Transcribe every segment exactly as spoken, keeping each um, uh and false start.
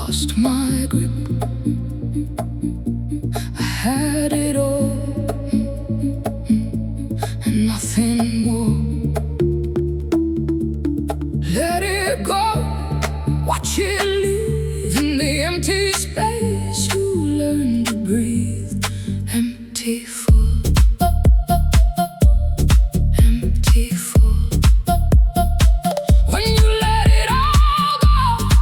lost my grip. I had it all and nothing more. Let it go, watch it leave in the empty space. You learn to breathe. Empty, full, empty, full. When you let it all go,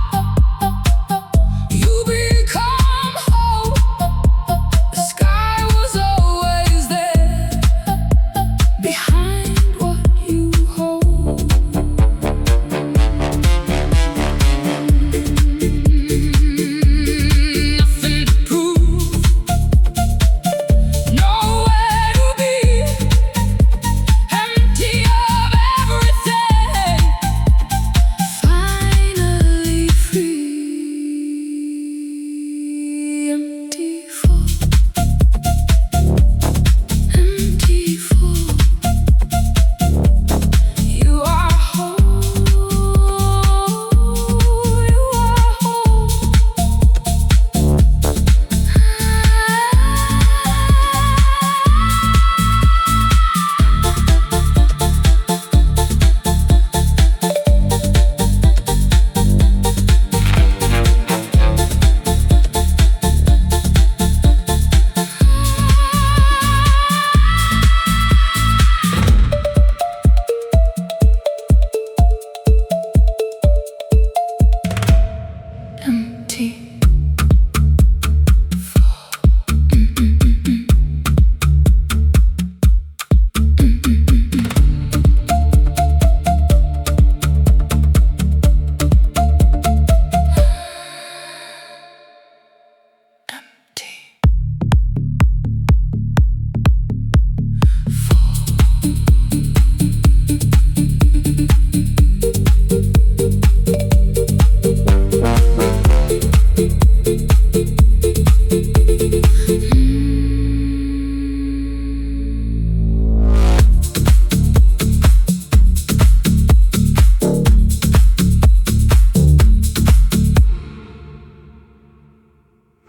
you become whole. The sky was always there, behind what you hold. Nothing to prove, nowhere to be, empty of everything, finally free. Empty, full, empty, full. You are whole, you are whole. Empty.